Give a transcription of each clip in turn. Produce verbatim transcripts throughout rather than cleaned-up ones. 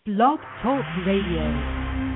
Blog Talk Radio.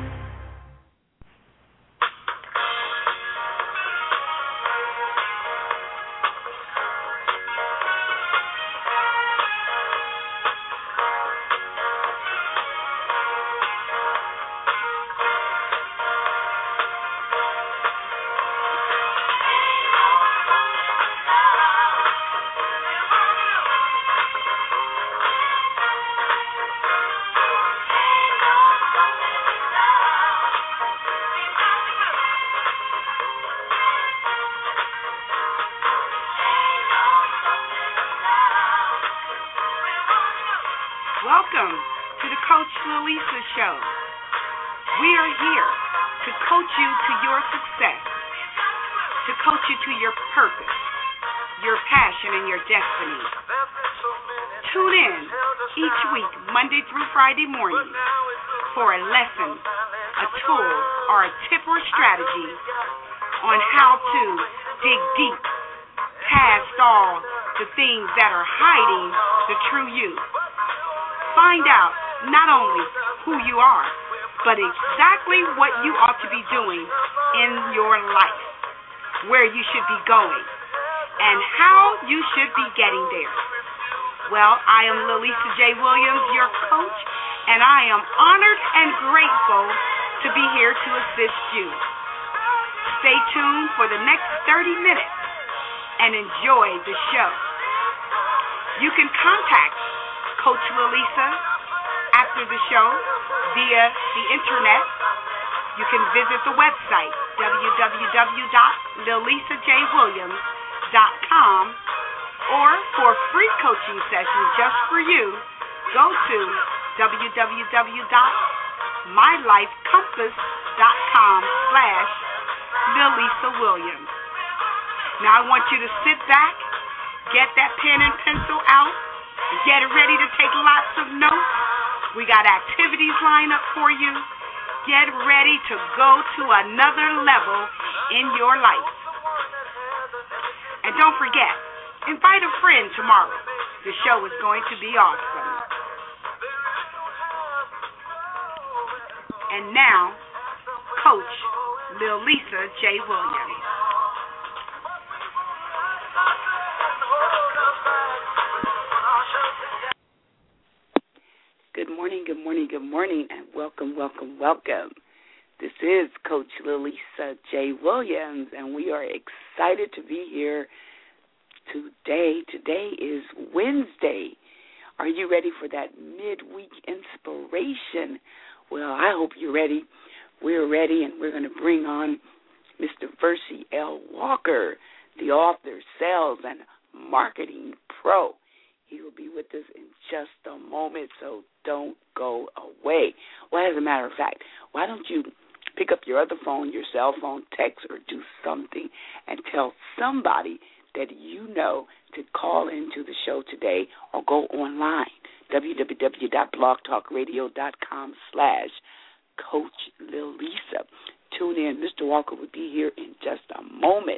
Welcome to the Coach Lalisa Show. We are here to coach you to your success, to coach you to your purpose, your passion, and your destiny. Tune in each week, Monday through Friday morning, for a lesson, a tool, or a tip or strategy on how to dig deep past all the things that are hiding the true you. Find out not only who you are, but exactly what you ought to be doing in your life, where you should be going, and how you should be getting there. Well, I am Lalisa J. Williams, your coach, and I am honored and grateful to be here to assist you. Stay tuned for the next thirty minutes and enjoy the show. You can contact Coach Lalisa after the show via the internet. You can visit the website w w w dot lalisa j williams dot com, or for free coaching sessions just for you, go to w w w dot my life compass dot com slash lalisa williams. Now I want you to sit back, get that pen and pencil out, get ready to take lots of notes. We got activities lined up for you. Get ready to go to another level in your life. And don't forget, invite a friend tomorrow. The show is going to be awesome. And now, Coach Lalisa J. Williams. Good morning, good morning, good morning, and welcome, welcome, welcome. This is Coach Lalisa J. Williams, and we are excited to be here today. Today is Wednesday. Are you ready for that midweek inspiration? Well, I hope you're ready. We're ready, and we're going to bring on Mister Versi L. Walker, the author, sales, and marketing pro. He will be with us in just a moment, so don't go away. Well, as a matter of fact, why don't you pick up your other phone, your cell phone, text, or do something and tell somebody that you know to call into the show today, or go online, w w w dot blog talk radio dot com slash Coach Lalisa. Tune in. Mister Walker will be here in just a moment.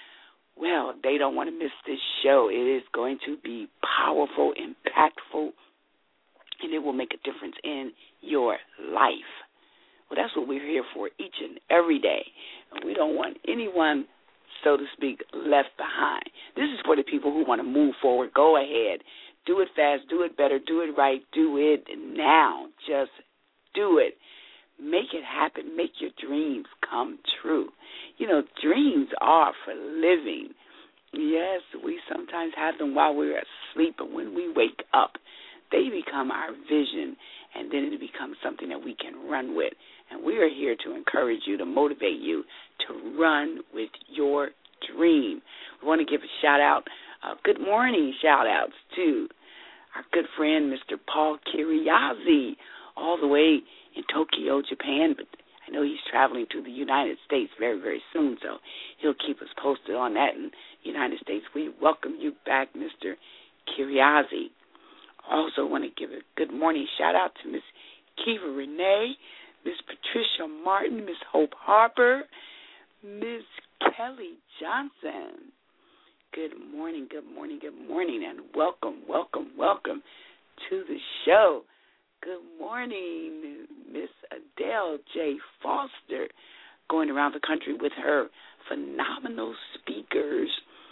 Well, they don't want to miss this show. It is going to be powerful, impactful, and it will make a difference in your life. Well, that's what we're here for each and every day. And we don't want anyone, so to speak, left behind. This is for the people who want to move forward. Go ahead. Do it fast. Do it better. Do it right. Do it now. Just do it. Make it happen. Make your dreams come true. You know, dreams are for living. Yes, we sometimes have them while we're asleep, but when we wake up, they become our vision, and then it becomes something that we can run with. And we are here to encourage you, to motivate you to run with your dream. We want to give a shout-out, uh, good morning shout-outs to our good friend, Mister Paul Kiriyazi, all the way in Tokyo, Japan, but I know he's traveling to the United States very, very soon, so he'll keep us posted on that in the United States. We welcome you back, Mister Kiriyazi. Also want to give a good morning shout-out to Miss Kiva Renee, Miss Patricia Martin, Miss Hope Harper, Miss Kelly Johnson. Good morning, good morning, good morning, and welcome, welcome, welcome to the show. good morning, Miss Adele J. Foster, going around the country with her Phenomenal Speakers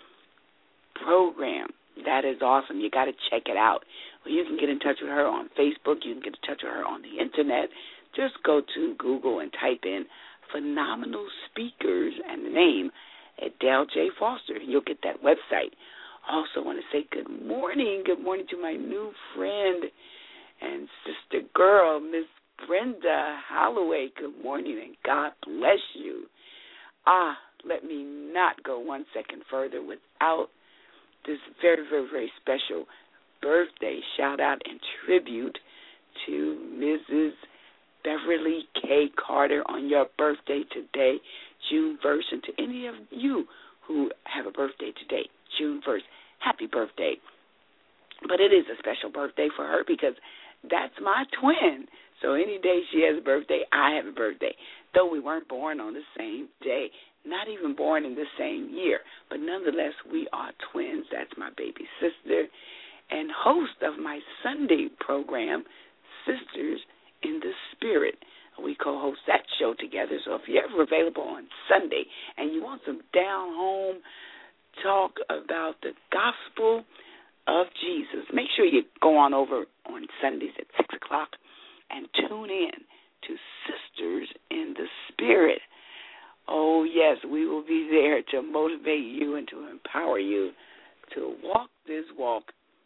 program. That is awesome. You got to check it out. Well, you can get in touch with her on Facebook. You can get in touch with her on the Internet. Just go to Google and type in Phenomenal Speakers and the name Adele J. Foster. You'll get that website. Also want to say good morning. Good morning to my new friend and sister girl, Miss Brenda Holloway. Good morning and God bless you. Ah, let me not go one second further without this very, very, very special birthday shout-out and tribute to Missus Beverly K. Carter on your birthday today, June first, and to any of you who have a birthday today, June first, happy birthday. But it is a special birthday for her because that's my twin. So any day she has a birthday, I have a birthday. Though we weren't born on the same day, not even born in the same year, but nonetheless, we are twins. That's my baby sister and host of my Sunday program, Sisters in the Spirit. We co-host that show together. So if you're ever available on Sunday and you want some down-home talk about the gospel of Jesus, make sure you go on over on Sundays at six o'clock and tune in to Sisters in the Spirit. Oh, yes, we will be there to motivate you and to empower you to walk this walk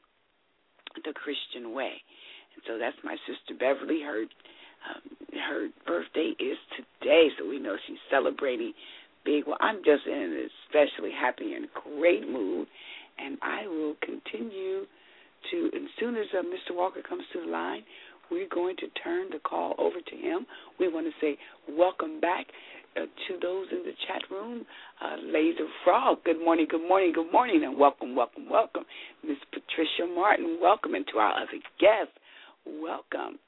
the Christian way. And so that's my sister Beverly. Her, um, her birthday is today, so we know she's celebrating big. Well, I'm just in an especially happy and great mood, and I will continue to, as soon as uh, Mister Walker comes to the line, we're going to turn the call over to him. We want to say welcome back uh, to those in the chat room. Uh, Laser Frog, good morning, good morning, good morning, and welcome, welcome, welcome. Miss Patricia Martin, welcome, and to our other guests, welcome.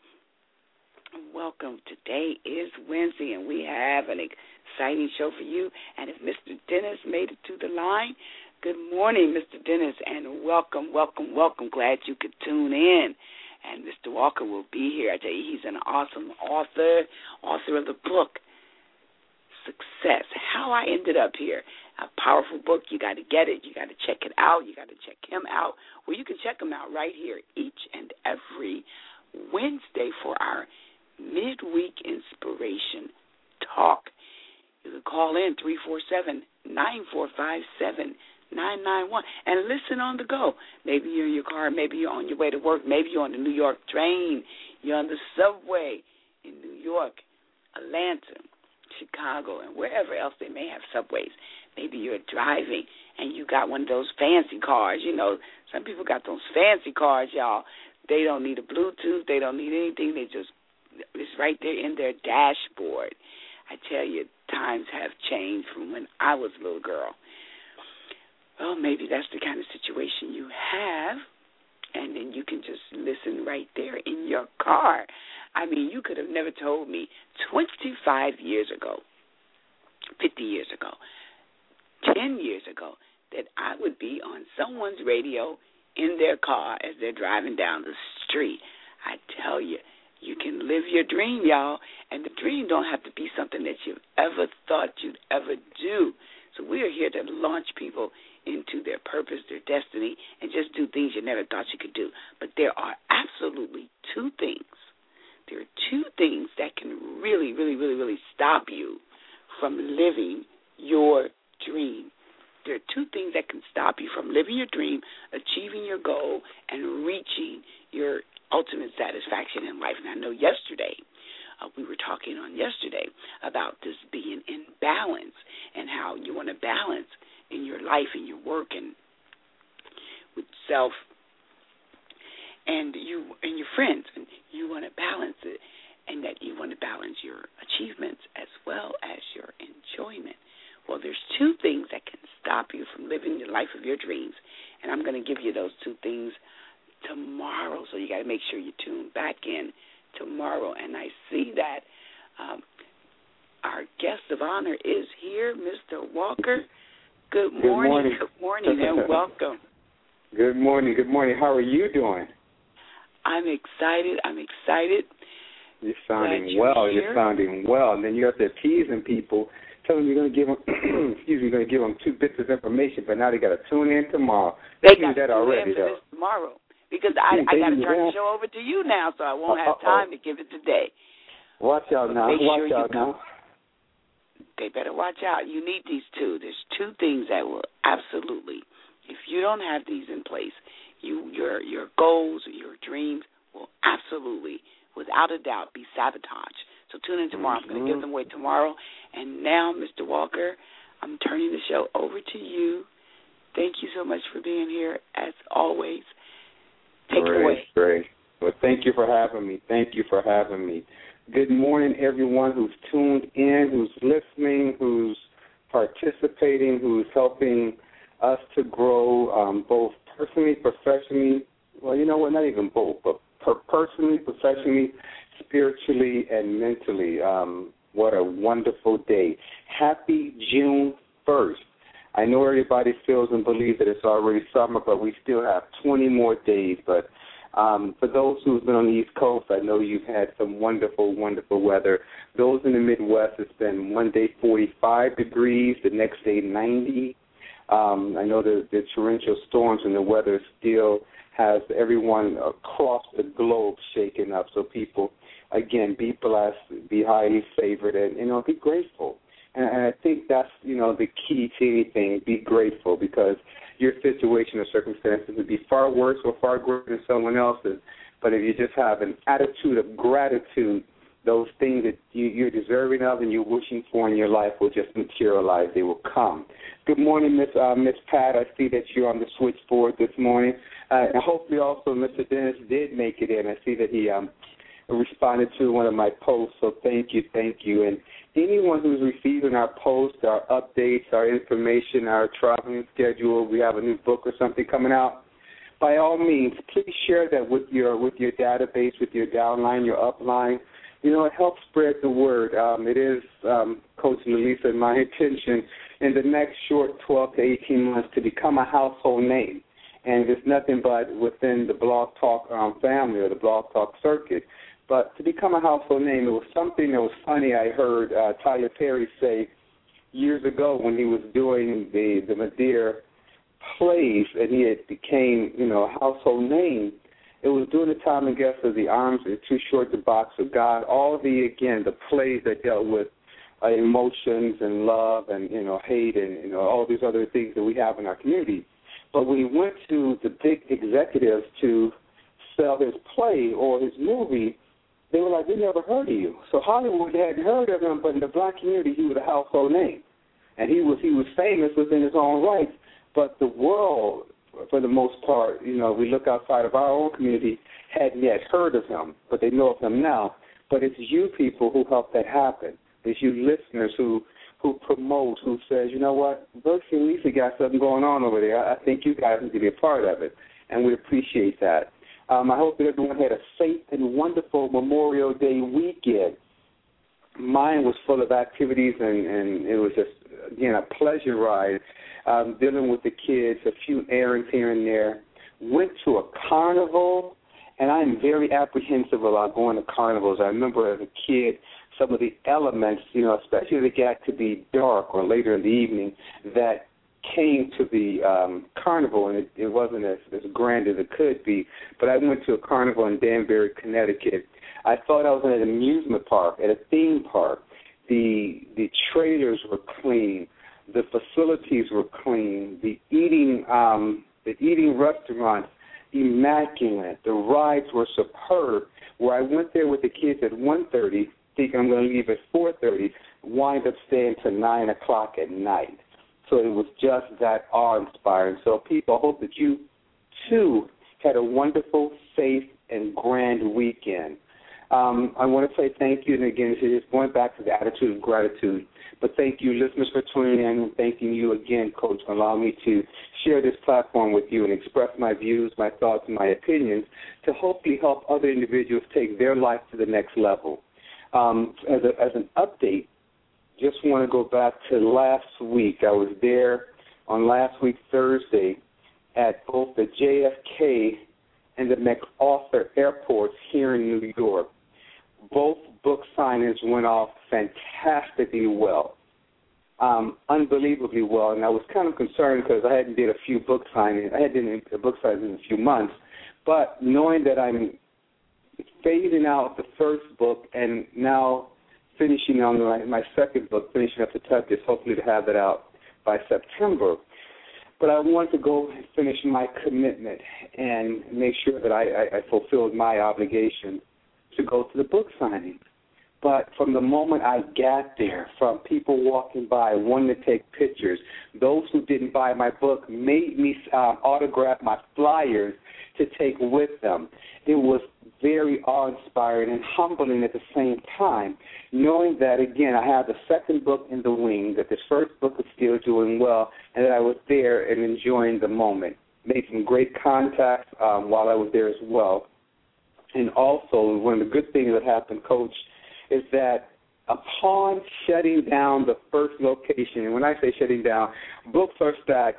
Welcome. Today is Wednesday, and we have an exciting show for you. And if Mister Dennis made it to the line, good morning, Mister Dennis, and welcome, welcome, welcome. Glad you could tune in. And Mister Walker will be here. I tell you, he's an awesome author, author of the book, Success, How I Ended Up Here. A powerful book. You got to get it. You got to check it out. You got to check him out. Well, you can check him out right here each and every Wednesday for our midweek inspiration talk. You can call in three four seven, nine four five, seven nine nine one and listen on the go. Maybe you're in your car, maybe you're on your way to work, maybe you're on the New York train, you're on the subway in New York, Atlanta, Chicago, and wherever else they may have subways. Maybe you're driving and you got one of those fancy cars. You know, some people got those fancy cars, y'all. They don't need a Bluetooth. They don't need anything. They just, it's right there in their dashboard. I tell you, times have changed from when I was a little girl. Well, maybe that's the kind of situation you have, and then you can just listen right there in your car. I mean, you could have never told me twenty-five years ago, fifty years ago, ten years ago, that I would be on someone's radio in their car as they're driving down the street. I tell you, you can live your dream, y'all, and the dream don't have to be something that you've ever thought you'd ever do. So we are here to launch people into their purpose, their destiny, and just do things you never thought you could do. But there are absolutely two things. There are two things that can really, really, really, really stop you from living your dream. There are two things that can stop you from living your dream, achieving your goal, and reaching your ultimate satisfaction in life. And I know yesterday, uh, we were talking on yesterday about this being in balance and how you want to balance in your life and your work and with self and you and your friends. And you want to balance it, and that you want to balance your achievements as well as your enjoyment. Well, there's two things that can stop you from living the life of your dreams, and I'm going to give you those two things tomorrow, so you got to make sure you tune back in tomorrow. And I see that um, our guest of honor is here, Mister Walker. Good morning, good morning, good morning and welcome. Good morning, good morning. How are you doing? I'm excited. I'm excited. You're sounding you're well. Here. You're sounding well. And then you're up there teasing people, telling them you're going to give them, excuse me, you're going to give them two bits of information, but now they got to tune in tomorrow. They got to that tune already, in for though. this tomorrow. Because I, yeah, I got to baby, turn yeah. the show over to you now, so I won't Uh, have uh-oh. time to give it today. Watch out But now. make Watch sure out you now. They better watch out. You need these two. There's two things that will absolutely, if you don't have these in place, you your your goals, your dreams will absolutely, without a doubt, be sabotaged. So tune in tomorrow. Mm-hmm. I'm going to give them away tomorrow. And now, Mister Walker, I'm turning the show over to you. Thank you so much for being here, as always. Take great, it away. Great. Well, thank you for having me. Thank you for having me. Good morning, everyone who's tuned in, who's listening, who's participating, who's helping us to grow um, both personally, professionally. Well, you know what, not even both, but per- personally, professionally, spiritually, and mentally. Um, what a wonderful day. Happy June first. I know everybody feels and believes that it's already summer, but we still have twenty more days. But um, for those who've been on the East Coast, I know you've had some wonderful, wonderful weather. Those in the Midwest, it's been one day forty-five degrees, the next day ninety. Um, I know the, the torrential storms and the weather still has everyone across the globe shaken up. So people, again, be blessed, be highly favored, and, you know, be grateful. And I think that's, you know, the key to anything, be grateful, because your situation or circumstances would be far worse or far greater than someone else's. But if you just have an attitude of gratitude, those things that you, you're deserving of and you're wishing for in your life will just materialize. They will come. Good morning, Miss uh, Miss Pat. I see that you're on the switchboard this morning. Uh, and hopefully also Mister Dennis did make it in. I see that he um, responded to one of my posts, so thank you, thank you. And anyone who's receiving our posts, our updates, our information, our traveling schedule, we have a new book or something coming out, by all means, please share that with your with your database, with your downline, your upline. You know, it helps spread the word. Um, it is, um, Coach Lalisa, my intention in the next short twelve to eighteen months to become a household name. And it's nothing but within the Blog Talk um, family or the Blog Talk circuit. But to become a household name, it was something that was funny I heard uh, Tyler Perry say years ago when he was doing the, the Madeira plays and he had became, you know, a household name. It was during the time, I guess, of The Arms Are Too Short to Box with God, all the, again, the plays that dealt with uh, emotions and love and, you know, hate and, you know, all these other things that we have in our community. But when he went to the big executives to sell his play or his movie, they were like, we never heard of you. So Hollywood hadn't heard of him, but in the black community, he was a household name. And he was he was famous within his own right. But the world, for the most part, you know, we look outside of our own community, hadn't yet heard of him, but they know of him now. But it's you people who help that happen. It's you listeners who who promote, who says, you know what, Berkshire and Lisa got something going on over there. I think you guys need to be a part of it, and we appreciate that. Um, I hope that everyone had a safe and wonderful Memorial Day weekend. Mine was full of activities, and, and it was just, again, a pleasure ride, um, dealing with the kids, a few errands here and there. Went to a carnival, and I'm very apprehensive about going to carnivals. I remember as a kid, some of the elements, you know, especially as it got to be dark or later in the evening, that came to the um, carnival, and it, it wasn't as, as grand as it could be. But I went to a carnival in Danbury, Connecticut. I thought I was in an amusement park, at a theme park. The the trailers were clean, the facilities were clean, the eating um, the eating restaurants immaculate, the rides were superb. Where I went there with the kids at one thirty, thinking I'm going to leave at four thirty, wind up staying to nine o'clock at night. So it was just that awe-inspiring. So people, I hope that you, too, had a wonderful, safe, and grand weekend. Um, I want to say thank you, and again, it's going back to the attitude of gratitude. But thank you, listeners, for tuning in, and thanking you again, Coach, for allowing me to share this platform with you and express my views, my thoughts, and my opinions to hopefully help other individuals take their life to the next level. Um, as, a, as an update, just want to go back to last week. I was there on last week, Thursday, at both the J F K and the MacArthur Airports here in New York. Both book signings went off fantastically well, um, unbelievably well. And I was kind of concerned because I hadn't did a few book signings. I hadn't did a book signing in a few months. But knowing that I'm phasing out the first book and now finishing on my, my second book, finishing up the touches, hopefully to have it out by September. But I want to go and finish my commitment and make sure that I, I, I fulfilled my obligation to go to the book signing. But from the moment I got there, from people walking by wanting to take pictures, those who didn't buy my book made me um, autograph my flyers to take with them. It was very awe-inspiring and humbling at the same time, knowing that, again, I have the second book in the wing, that this first book is still doing well, and that I was there and enjoying the moment. Made some great contacts um, while I was there as well. And also, one of the good things that happened, Coach, is that upon shutting down the first location, and when I say shutting down, books are stacked,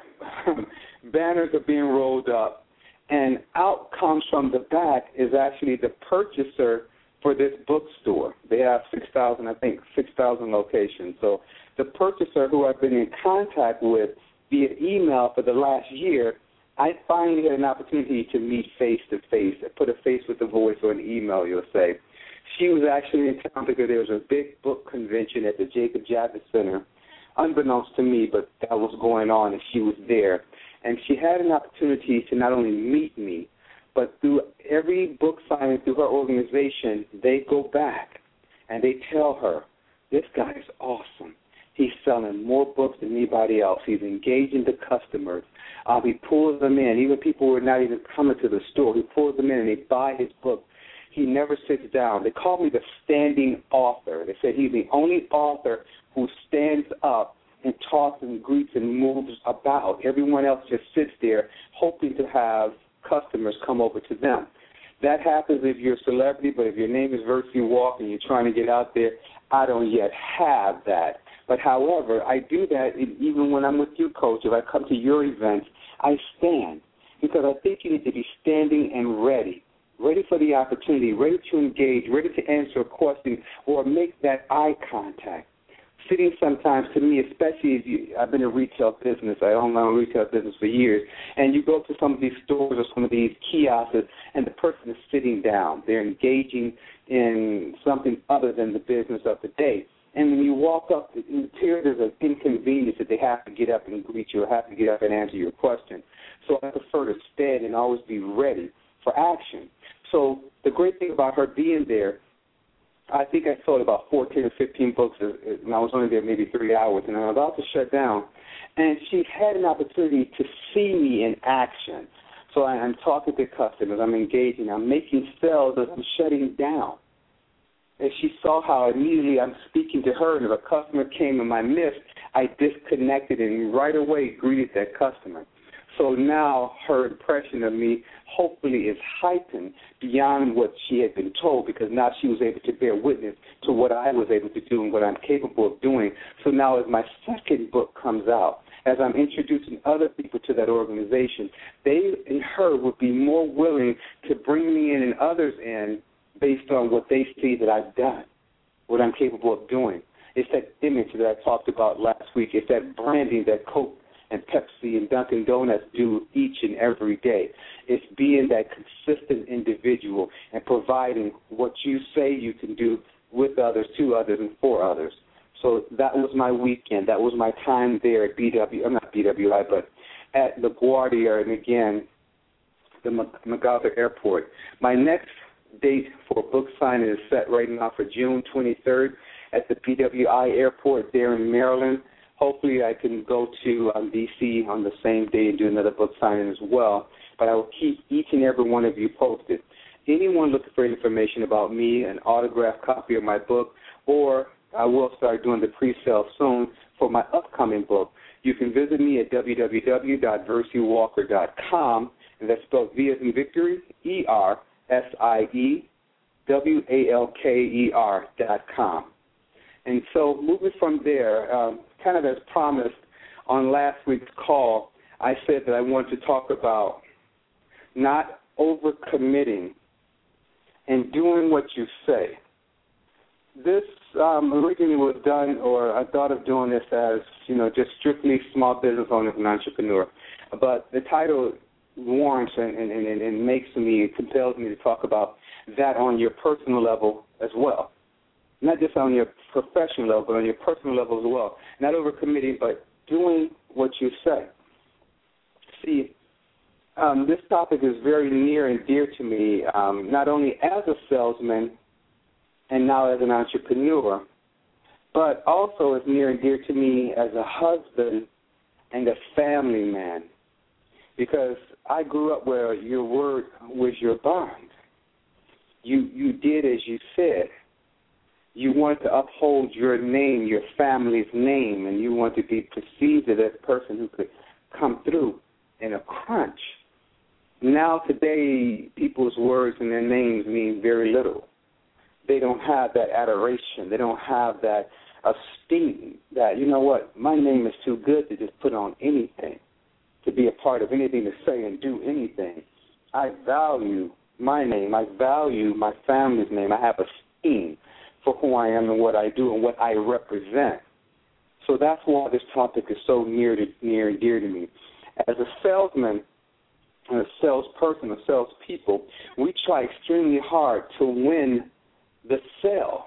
banners are being rolled up, and out comes from the back is actually the purchaser for this bookstore. They have six thousand, I think, six thousand locations. So the purchaser who I've been in contact with via email for the last year, I finally had an opportunity to meet face-to-face, put a face with a voice or an email, you'll say. She was actually in town because there was a big book convention at the Jacob Javits Center, unbeknownst to me, but that was going on, and she was there. And she had an opportunity to not only meet me, but through every book signing through her organization, they go back and they tell her, this guy is awesome. He's selling more books than anybody else. He's engaging the customers. Uh, he pulls them in. Even people who are not even coming to the store, he pulls them in and they buy his book. He never sits down. They call me the standing author. They said he's the only author who stands up and talks and greets and moves about. Everyone else just sits there hoping to have customers come over to them. That happens if you're a celebrity, but if your name is Versi Walk and you're trying to get out there, I don't yet have that. But, however, I do that even when I'm with you, Coach. If I come to your events, I stand because I think you need to be standing and ready, ready for the opportunity, ready to engage, ready to answer a question or make that eye contact. Sitting sometimes, to me, especially if you, I've been in retail business, I own my own retail business for years, and you go to some of these stores or some of these kiosks, and the person is sitting down. They're engaging in something other than the business of the day. And when you walk up, it appears there's an inconvenience that they have to get up and greet you or have to get up and answer your question. So I prefer to stand and always be ready for action. So the great thing about her being there, I think I sold about fourteen or fifteen books, and I was only there maybe three hours, and I'm about to shut down. And she had an opportunity to see me in action. So I'm talking to customers, I'm engaging, I'm making sales as I'm shutting down. And she saw how immediately I'm speaking to her, and if a customer came in my midst, I disconnected and right away greeted that customer. So now her impression of me hopefully is heightened beyond what she had been told, because now she was able to bear witness to what I was able to do and what I'm capable of doing. So now as my second book comes out, as I'm introducing other people to that organization, they and her would be more willing to bring me in and others in based on what they see that I've done, what I'm capable of doing. It's that image that I talked about last week. It's that branding that Coke and Pepsi and Dunkin' Donuts do each and every day. It's being that consistent individual and providing what you say you can do with others, to others, and for others. So that was my weekend. That was my time there at B W, I'm not B W I, but at LaGuardia and, again, the MacArthur Airport. My next date for book signing is set right now for June twenty-third at the P W I Airport there in Maryland. Hopefully I can go to um, D C on the same day and do another book signing as well. But I will keep each and every one of you posted. Anyone looking for information about me, an autographed copy of my book, or I will start doing the pre-sale soon for my upcoming book, you can visit me at w w w dot versi walker dot com, and that's spelled V as in Victory, E R S I E W A L K E R dot com. And so moving from there, um, kind of as promised on last week's call, I said that I wanted to talk about not overcommitting and doing what you say. This um, originally was done, or I thought of doing this as, you know, just strictly small business owner and entrepreneur. But the title warrants and, and, and, and makes me, compels me to talk about that on your personal level as well. Not just on your professional level, but on your personal level as well. Not overcommitting, but doing what you say. See, um, this topic is very near and dear to me, um, not only as a salesman and now as an entrepreneur, but also is near and dear to me as a husband and a family man, because I grew up where your word was your bond. You you did as you said. You wanted to uphold your name, your family's name, and you wanted to be perceived as a person who could come through in a crunch. Now today, people's words and their names mean very little. They don't have that adoration. They don't have that esteem that, you know what, my name is too good to just put on anything, to be a part of anything, to say and do anything. I value my name. I value my family's name. I have esteem for who I am and what I do and what I represent. So that's why this topic is so near to near and dear to me. As a salesman, a salesperson, a salespeople, we try extremely hard to win the sale.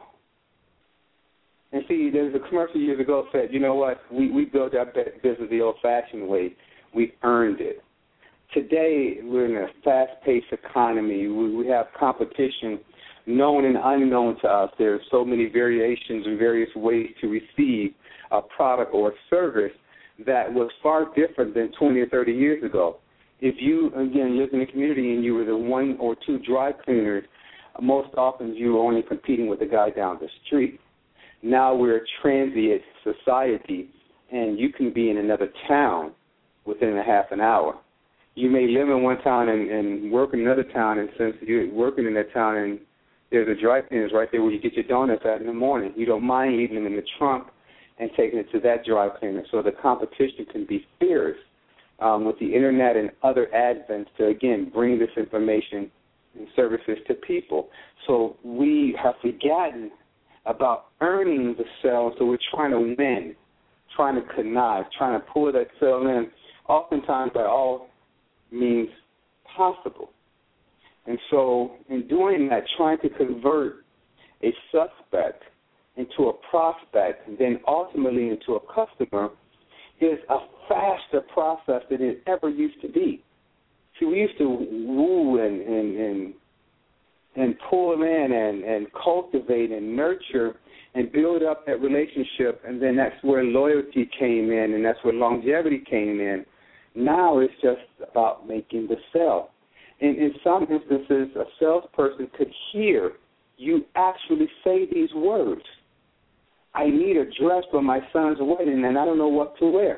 And see, there was a commercial years ago that said, you know what, we, we built our business the old-fashioned way. We earned it. Today, we're in a fast-paced economy. We, we have competition known and unknown to us. There are so many variations and various ways to receive a product or a service that was far different than twenty or thirty years ago. If you, again, lived in a community and you were the one or two dry cleaners, most often you were only competing with the guy down the street. Now we're a transient society, and you can be in another town within a half an hour. You may live in one town and, and work in another town, and since you're working in that town and there's a dry cleaners right there where you get your donuts at in the morning, you don't mind leaving them in the trunk and taking it to that dry cleaner. So the competition can be fierce um, with the Internet and other advents to, again, bring this information and services to people. So we have forgotten about earning the sale, so we're trying to win, trying to connive, trying to pull that sale in, oftentimes by all means possible. And so in doing that, trying to convert a suspect into a prospect and then ultimately into a customer is a faster process than it ever used to be. See, we used to woo and and, and, and pull them in and, and cultivate and nurture and build up that relationship, and then that's where loyalty came in and that's where longevity came in. Now it's just about making the sale. In, in some instances, a salesperson could hear you actually say these words. I need a dress for my son's wedding, and I don't know what to wear.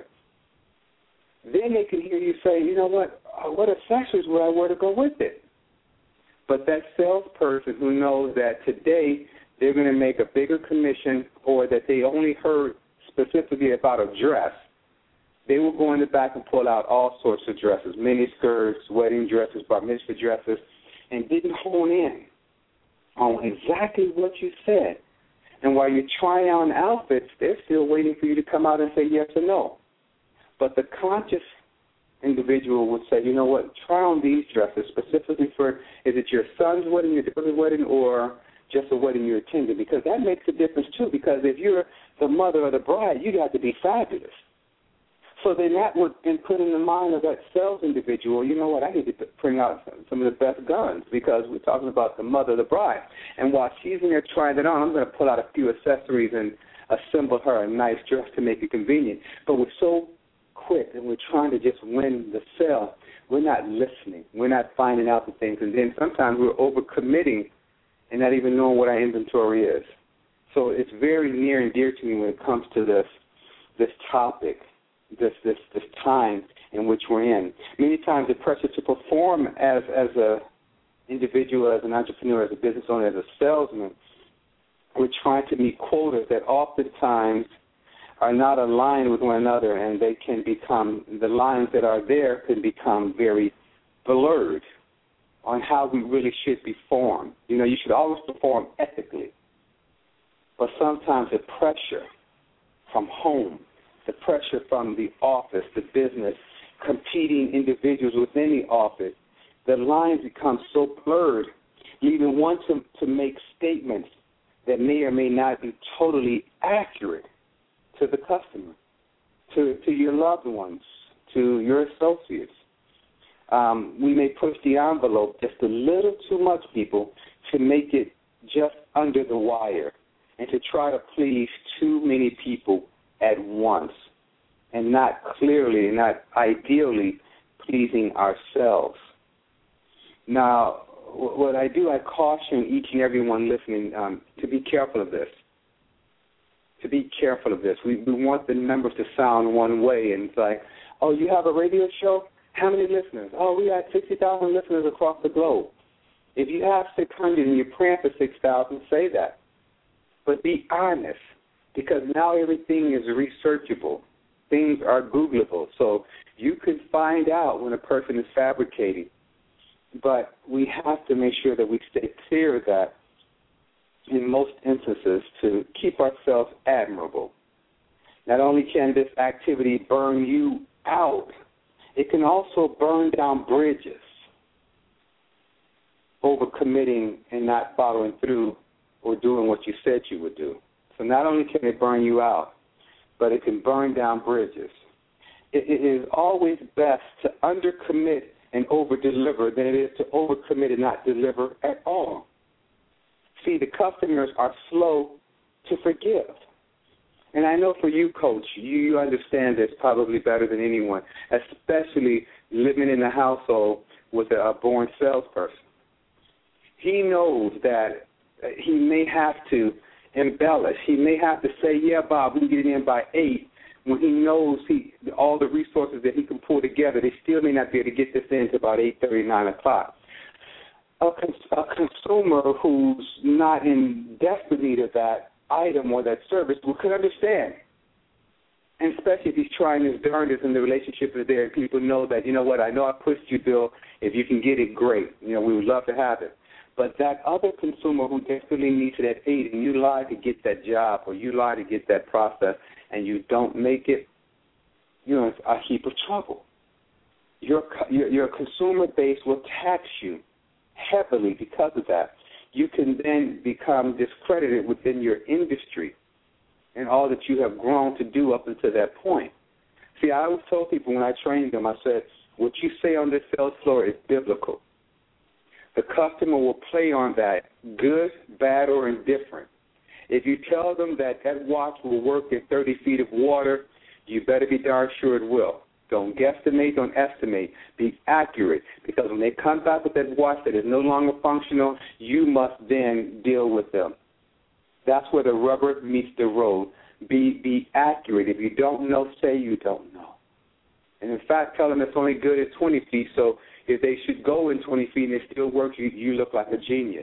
Then they can hear you say, you know what, what accessories would I wear to go with it? But that salesperson who knows that today they're going to make a bigger commission, or that they only heard specifically about a dress, they will go in the back and pull out all sorts of dresses, mini skirts, wedding dresses, bar mitzvah dresses, and didn't hone in on exactly what you said. And while you're trying on outfits, they're still waiting for you to come out and say yes or no. But the conscious individual would say, you know what, try on these dresses specifically for, is it your son's wedding, your daughter's wedding, or just a wedding you're attending? Because that makes a difference, too, because if you're the mother of the bride, you got to be fabulous. So then that would then put in the mind of that sales individual, you know what, I need to bring out some of the best guns, because we're talking about the mother of the bride. And while she's in there trying it on, I'm going to pull out a few accessories and assemble her a nice dress to make it convenient. But we're so quick and we're trying to just win the sale. We're not listening. We're not finding out the things. And then sometimes we're overcommitting and not even knowing what our inventory is. So it's very near and dear to me when it comes to this this topic. This, this this time in which we're in. Many times the pressure to perform as as a individual, as an entrepreneur, as a business owner, as a salesman, we're trying to meet quotas that oftentimes are not aligned with one another, and they can become, the lines that are there can become very blurred on how we really should perform. You know, you should always perform ethically. But sometimes the pressure from home, the pressure from the office, the business, competing individuals within the office, the lines become so blurred, leaving one to, to make statements that may or may not be totally accurate to the customer, to, to your loved ones, to your associates. Um, we may push the envelope just a little too much, people, to make it just under the wire and to try to please too many people at once and not clearly, not ideally pleasing ourselves. Now, what I do, I caution each and every one listening um, to be careful of this. To be careful of this. We, we want the numbers to sound one way, and it's like, oh, you have a radio show? How many listeners? Oh, we got sixty thousand listeners across the globe. If you have six hundred and you're praying for six thousand, say that. But be honest, because now everything is researchable. Things are Googleable, so you can find out when a person is fabricating. But we have to make sure that we stay clear of that in most instances to keep ourselves admirable. Not only can this activity burn you out, it can also burn down bridges, overcommitting and not following through or doing what you said you would do. So not only can it burn you out, but it can burn down bridges. It, it is always best to undercommit and over-deliver than it is to overcommit and not deliver at all. See, the customers are slow to forgive. And I know for you, Coach, you, you understand this probably better than anyone, especially living in a household with a, a born salesperson. He knows that he may have to embellish. He may have to say, yeah, Bob, we can get it in by eight, when he knows he all the resources that he can pull together. They still may not be able to get this in to about eight thirty, nine o'clock. A, cons- a consumer who's not in desperate need of that item or that service could understand. And especially if he's trying his darndest and the relationship is there, people know that, you know what, I know I pushed you, Bill. If you can get it, great. You know, we would love to have it. But that other consumer who desperately needs it at eight and you lie to get that job or you lie to get that process and you don't make it, you're in a heap of trouble. Your, your, your consumer base will tax you heavily because of that. You can then become discredited within your industry and all that you have grown to do up until that point. See, I always told people when I trained them, I said, what you say on this sales floor is biblical. The customer will play on that, good, bad, or indifferent. If you tell them that that watch will work in thirty feet of water, you better be darn sure it will. Don't guesstimate, don't estimate. Be accurate, because when they come back with that watch that is no longer functional, you must then deal with them. That's where the rubber meets the road. Be be accurate. If you don't know, say you don't know. And in fact, tell them it's only good at twenty feet, so if they should go in twenty feet and it still works, you, you look like a genius.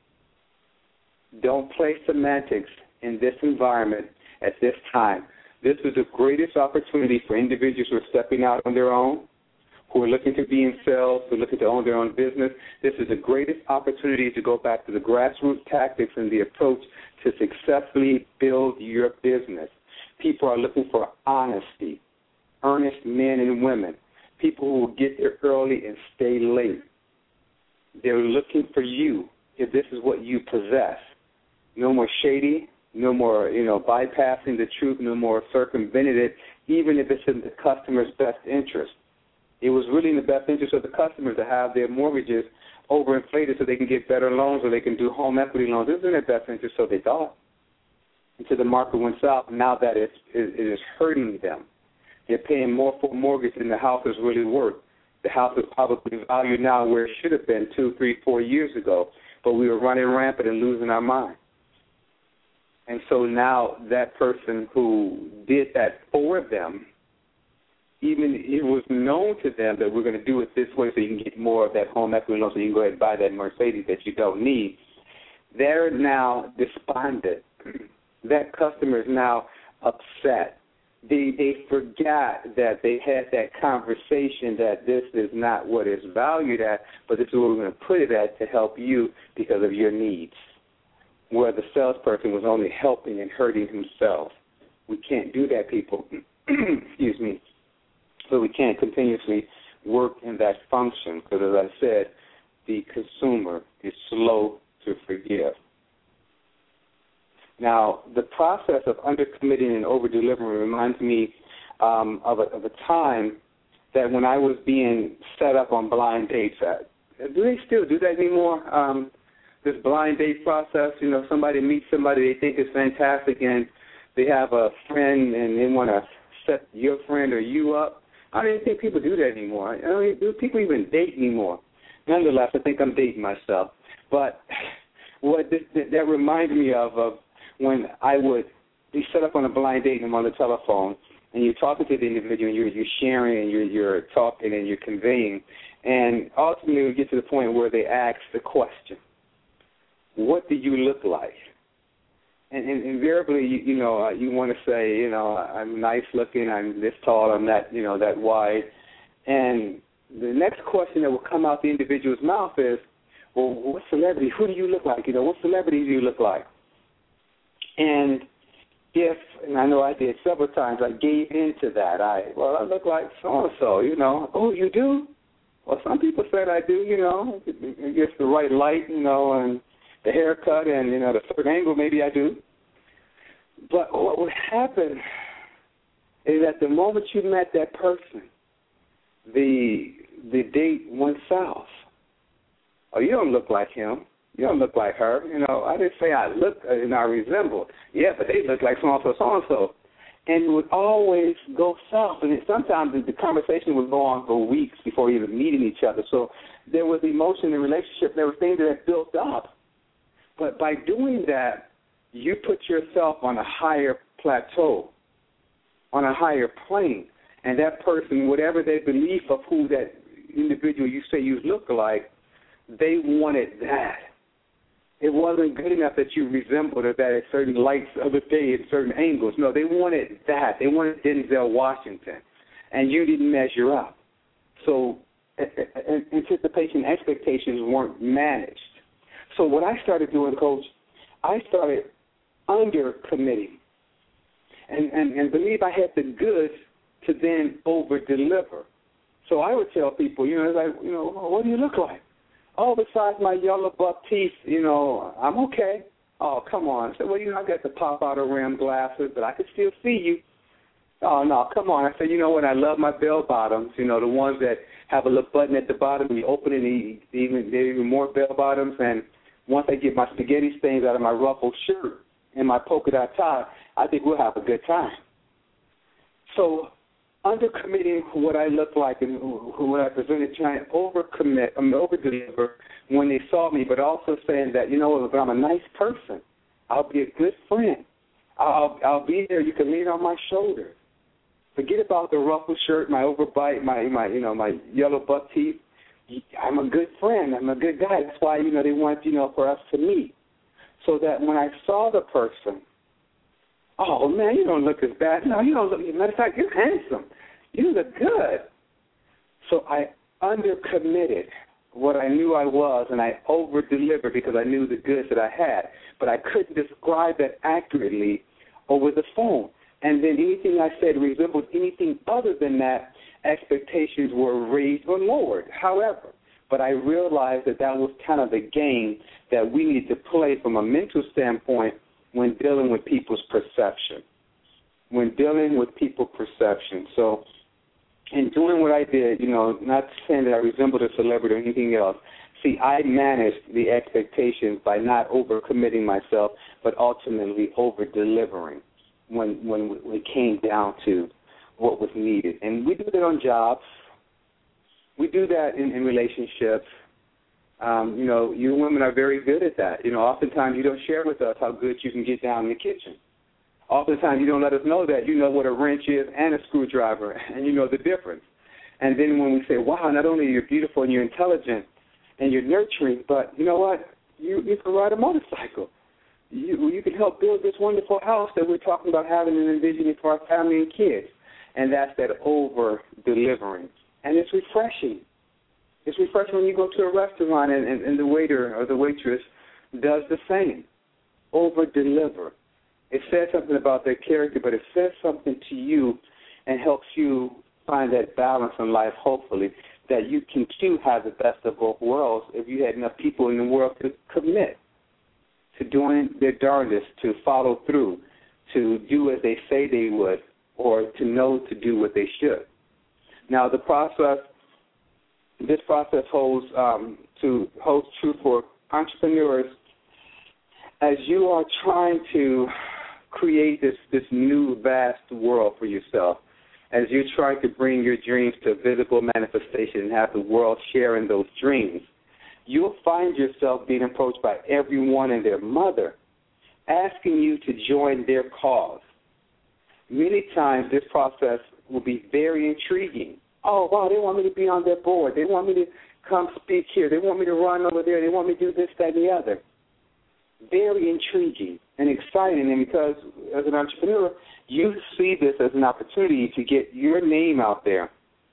Don't play semantics in this environment at this time. This is the greatest opportunity for individuals who are stepping out on their own, who are looking to be in sales, who are looking to own their own business. This is the greatest opportunity to go back to the grassroots tactics and the approach to successfully build your business. People are looking for honesty, earnest men and women, people who will get there early and stay late. They're looking for you if this is what you possess. No more shady, no more, you know, bypassing the truth, no more circumventing it, even if it's in the customer's best interest. It was really in the best interest of the customer to have their mortgages overinflated so they can get better loans or they can do home equity loans. It was in their best interest, so they thought. Until the market went south, now that it's, it, it is hurting them. They're paying more for a mortgage than the house is really worth. The house is probably valued now where it should have been two, three, four years ago, but we were running rampant and losing our mind. And so now that person who did that for them, even it was known to them that we're going to do it this way so you can get more of that home equity loan so you can go ahead and buy that Mercedes that you don't need, they're now despondent. That customer is now upset. they they forgot that they had that conversation that this is not what it's valued at, but this is what we're going to put it at to help you because of your needs, where the salesperson was only helping and hurting himself. We can't do that, people. Excuse me. So we can't continuously work in that function because, as I said, the consumer is slow to forgive. Now, the process of undercommitting and over-delivering reminds me um, of, a, of a time that when I was being set up on blind dates. Uh, do they still do that anymore? Um, this blind date process, you know, somebody meets somebody they think is fantastic and they have a friend and they want to set your friend or you up. I don't even think people do that anymore. I don't even, do people even date anymore? Nonetheless, I think I'm dating myself. But what this, that, that reminded me of, of when I would be set up on a blind date and I'm on the telephone and you're talking to the individual and you're, you're sharing and you're, you're talking and you're conveying, and ultimately we get to the point where they ask the question, what do you look like? And, and invariably, you, you know, uh, you want to say, you know, I'm nice looking, I'm this tall, I'm that, you know, that wide. And the next question that will come out the individual's mouth is, well, what celebrity, who do you look like? You know, what celebrity do you look like? And if, and I know I did several times, I gave into that. I, well, I look like so-and-so, you know. Oh, you do? Well, some people said I do, you know. It gets the right light, you know, and the haircut and, you know, the third angle, maybe I do. But what would happen is that the moment you met that person, the the date went south. Oh, you don't look like him. You don't look like her. You know, I didn't say I look and I resemble. Yeah, but they look like so-and-so, so-and-so. And it would always go south. And it, sometimes the conversation would go on for weeks before even meeting each other. So there was emotion in the relationship. There were things that had built up. But by doing that, you put yourself on a higher plateau, on a higher plane. And that person, whatever their belief of who that individual you say you look like, they wanted that. It wasn't good enough that you resembled or that at certain lights of the day at certain angles. No, they wanted that. They wanted Denzel Washington, and you didn't measure up. So anticipation, expectations weren't managed. So what I started doing, Coach, I started under-committing and, and, and believe I had the goods to then over-deliver. So I would tell people, you know, like, you know, what do you look like? Oh, besides my yellow buck teeth, you know, I'm okay. Oh, come on. I said, well, you know, I got the pop-out rim glasses, but I can still see you. Oh, no, come on. I said, you know what, I love my bell bottoms, you know, the ones that have a little button at the bottom, and you open it, and even, they're even more bell bottoms, and once I get my spaghetti stains out of my ruffled shirt and my polka dot tie, I think we'll have a good time. So undercommitting what I look like and what I presented, trying to overcommit, I mean, overdeliver when they saw me, but also saying that, you know, if I'm a nice person, I'll be a good friend. I'll I'll be there. You can lean on my shoulder. Forget about the ruffled shirt, my overbite, my my you know my yellow buck teeth. I'm a good friend. I'm a good guy. That's why, you know, they want, you know, for us to meet. So that when I saw the person, oh, man, you don't look as bad. No, you don't look, as a matter of fact, you're handsome. You look good. So I undercommitted what I knew I was, and I over-delivered because I knew the goods that I had. But I couldn't describe that accurately over the phone. And then anything I said resembled anything other than that, expectations were raised or lowered. However, but I realized that that was kind of the game that we need to play from a mental standpoint when dealing with people's perception, when dealing with people's perception. So in doing what I did, you know, not saying that I resembled a celebrity or anything else, see, I managed the expectations by not overcommitting myself, but ultimately over-delivering when, when it came down to what was needed. And we do that on jobs. We do that in, in relationships. Um, you know, you women are very good at that. You know, oftentimes you don't share with us how good you can get down in the kitchen. Oftentimes you don't let us know that you know what a wrench is and a screwdriver, and you know the difference. And then when we say, wow, not only are you beautiful and you're intelligent and you're nurturing, but you know what? You, you can ride a motorcycle. you, you can help build this wonderful house that we're talking about having and envisioning for our family and kids. And that's that over-delivering. And it's refreshing. It's refreshing when you go to a restaurant and, and, and the waiter or the waitress does the same. Over-deliver. It says something about their character, but it says something to you and helps you find that balance in life, hopefully, that you can too have the best of both worlds if you had enough people in the world to commit to doing their darndest, to follow through, to do as they say they would, or to know to do what they should. Now, the process, this process holds um, to holds true for entrepreneurs as you are trying to create this, this new vast world for yourself, as you're trying to bring your dreams to visible manifestation and have the world share in those dreams. You'll find yourself being approached by everyone and their mother, asking you to join their cause. Many times this process will be very intriguing. Oh, wow, they want me to be on their board. They want me to come speak here. They want me to run over there. They want me to do this, that, and the other. Very intriguing and exciting, and because as an entrepreneur, you see this as an opportunity to get your name out there.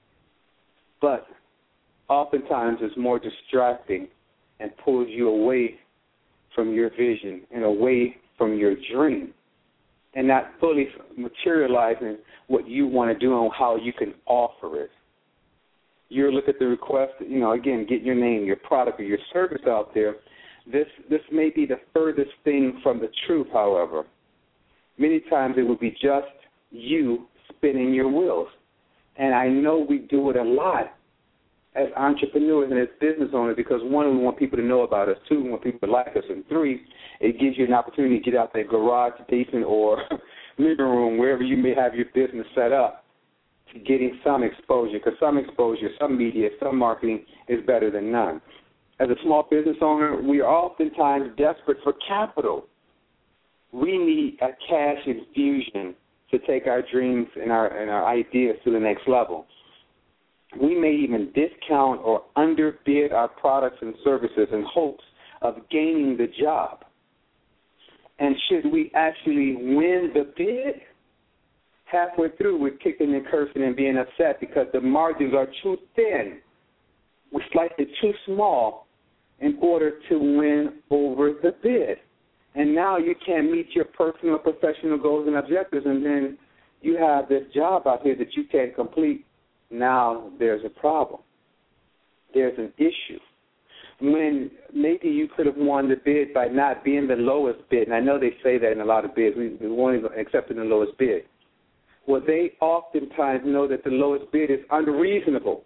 But oftentimes it's more distracting and pulls you away from your vision and away from your dream and not fully materializing what you want to do and how you can offer it. You look at the request, you know, again, get your name, your product, or your service out there. This this may be the furthest thing from the truth, however. Many times it will be just you spinning your wheels. And I know we do it a lot as entrepreneurs and as business owners because, one, we want people to know about us. Two, we want people to like us. And three, it gives you an opportunity to get out that garage, basement, or living room, wherever you may have your business set up, to getting some exposure, because some exposure, some media, some marketing is better than none. As a small business owner, we are oftentimes desperate for capital. We need a cash infusion to take our dreams and our and our ideas to the next level. We may even discount or underbid our products and services in hopes of gaining the job. And should we actually win the bid, halfway through we're kicking and cursing and being upset because the margins are too thin. We're slightly too small in order to win over the bid. And now you can't meet your personal, professional goals and objectives, and then you have this job out here that you can't complete. Now there's a problem. There's an issue. When maybe you could have won the bid by not being the lowest bid, and I know they say that in a lot of bids, we, we won't even accept the lowest bid. Well, they oftentimes know that the lowest bid is unreasonable.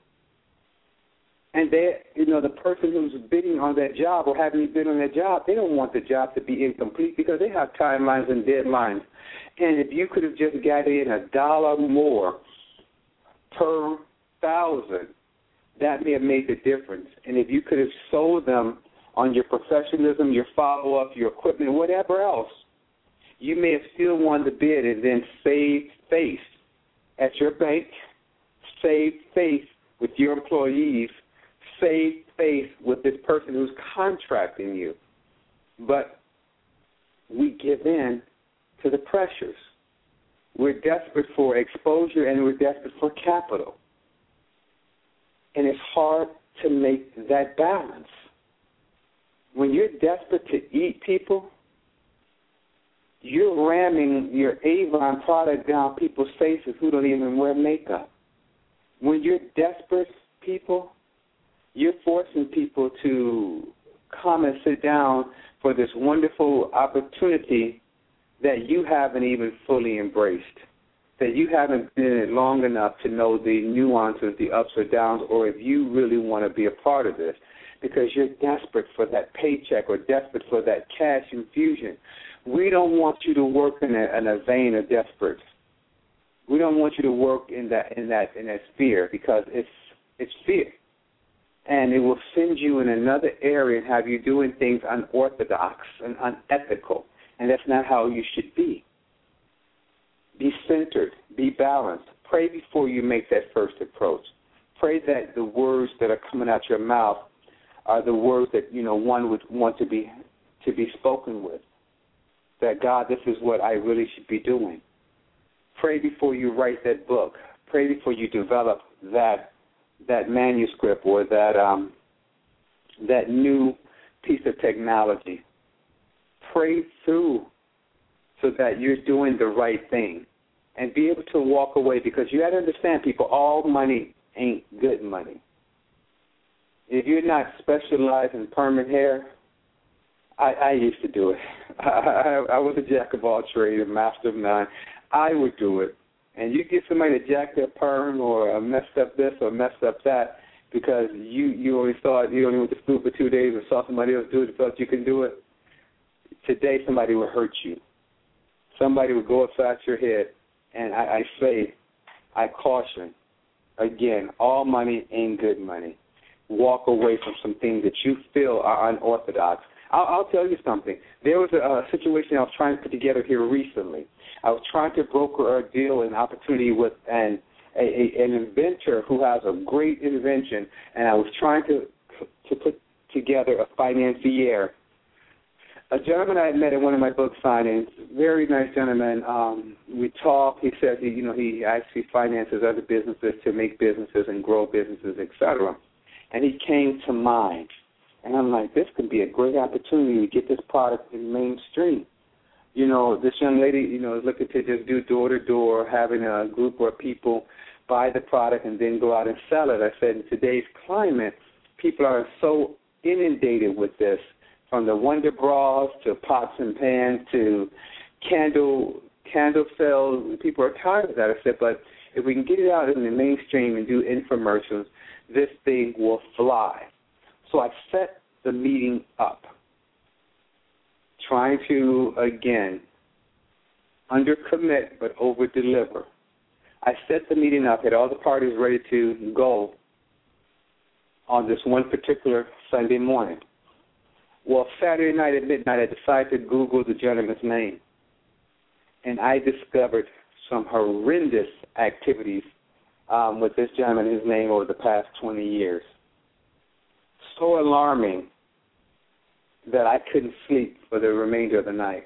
And they, you know, the person who's bidding on that job or having you bid on that job, they don't want the job to be incomplete because they have timelines and deadlines. And if you could have just got in a dollar more per thousand, that may have made the difference. And if you could have sold them on your professionalism, your follow-up, your equipment, whatever else, you may have still won the bid and then saved face at your bank, saved face with your employees, save faith with this person who's contracting you. But we give in to the pressures. We're desperate for exposure and we're desperate for capital. And it's hard to make that balance. When you're desperate to eat people, you're ramming your Avon product down people's faces who don't even wear makeup. When you're desperate people, you're forcing people to come and sit down for this wonderful opportunity that you haven't even fully embraced, that you haven't been in it long enough to know the nuances, the ups or downs, or if you really want to be a part of this, because you're desperate for that paycheck or desperate for that cash infusion. We don't want you to work in a, in a vein of desperate. We don't want you to work in that in that in that sphere because it's it's fear. And it will send you in another area and have you doing things unorthodox and unethical. And that's not how you should be. Be centered. Be balanced. Pray before you make that first approach. Pray that the words that are coming out your mouth are the words that, you know, one would want to be to be spoken with. that, God, this is what I really should be doing. Pray before you write that book. Pray before you develop that that manuscript or that um, that new piece of technology. Pray through so that you're doing the right thing and be able to walk away, because you got to understand, people, all money ain't good money. If you're not specialized in permanent hair, I, I used to do it. I, I, I was a jack of all trades, a master of none. I would do it. And you get somebody to jack their perm or messed up this or messed up that because you, you only thought you only went to school for two days and saw somebody else do it and thought you can do it. Today somebody will hurt you. Somebody will go upside your head. And I, I say, I caution, again, all money ain't good money. Walk away from some things that you feel are unorthodox. I'll, I'll tell you something. There was a, a situation I was trying to put together here recently. I was trying to broker a deal, an opportunity with an a, a, an inventor who has a great invention, and I was trying to to put together a financier. A gentleman I had met at one of my book signings, very nice gentleman. Um, we talked. He said, he, you know, he actually finances other businesses to make businesses and grow businesses, et cetera. And he came to mind. And I'm like, this could be a great opportunity to get this product in mainstream. You know, this young lady, you know, is looking to just do door-to-door, having a group of people buy the product and then go out and sell it. I said, in today's climate, people are so inundated with this, from the Wonder Bras to pots and pans to candle candle sales. People are tired of that. I said, but if we can get it out in the mainstream and do infomercials, this thing will fly. So I set the meeting up, trying to, again, undercommit but over-deliver. I set the meeting up, had all the parties ready to go on this one particular Sunday morning. Well, Saturday night at midnight, I decided to Google the gentleman's name, and I discovered some horrendous activities um, with this gentleman and his name over the past twenty years. So alarming that I couldn't sleep for the remainder of the night.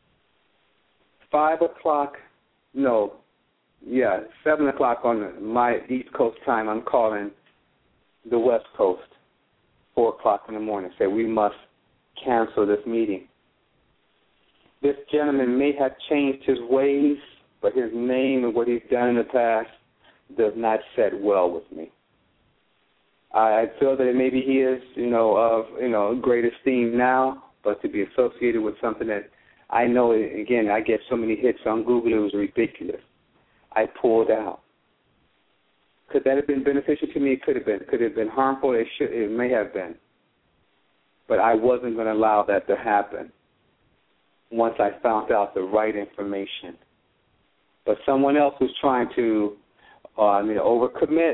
Five o'clock, no, yeah, seven o'clock on my East Coast time, I'm calling the West Coast, four o'clock in the morning, say we must cancel this meeting. This gentleman may have changed his ways, but his name and what he's done in the past does not set well with me. I feel that maybe he is, you know, of, you know, great esteem now, but to be associated with something that I know, again, I get so many hits on Google, it was ridiculous. I pulled out. Could that have been beneficial to me? It could have been. Could it have been harmful? It should. It may have been. But I wasn't going to allow that to happen once I found out the right information. But someone else was trying to, uh, I mean, overcommit.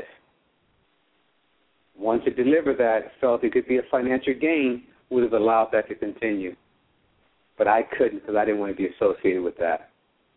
Once it delivered that, felt it could be a financial gain, would have allowed that to continue. But I couldn't because I didn't want to be associated with that.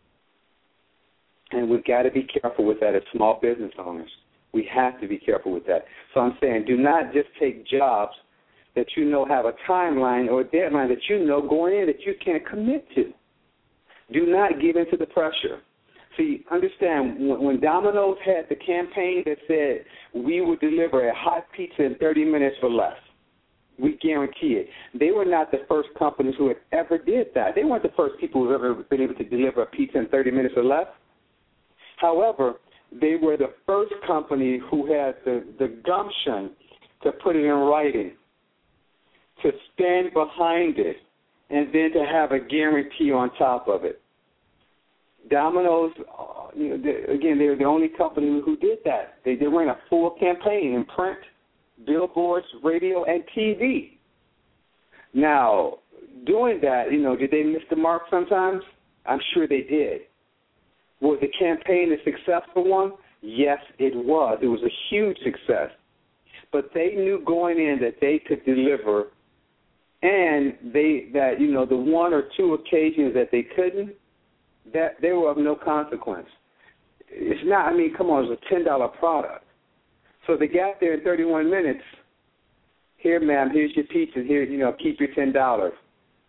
And we've got to be careful with that as small business owners. We have to be careful with that. So I'm saying do not just take jobs that you know have a timeline or a deadline that you know going in that you can't commit to. Do not give into the pressure. See, understand, when, when Domino's had the campaign that said we would deliver a hot pizza in thirty minutes or less, we guarantee it. They were not the first companies who had ever did that. They weren't the first people who have ever been able to deliver a pizza in thirty minutes or less. However, they were the first company who had the, the gumption to put it in writing, to stand behind it, and then to have a guarantee on top of it. Domino's, uh, you know, they, again, they were the only company who did that. They, they ran a full campaign in print, billboards, radio, and T V. Now, doing that, you know, did they miss the mark sometimes? I'm sure they did. Was the campaign a successful one? Yes, it was. It was a huge success. But they knew going in that they could deliver, and they that, you know, the one or two occasions that they couldn't, that they were of no consequence. It's not, I mean, come on, it's a ten dollar product. So they got there in thirty-one minutes. Here, ma'am, here's your pizza. Here, you know, keep your ten dollars.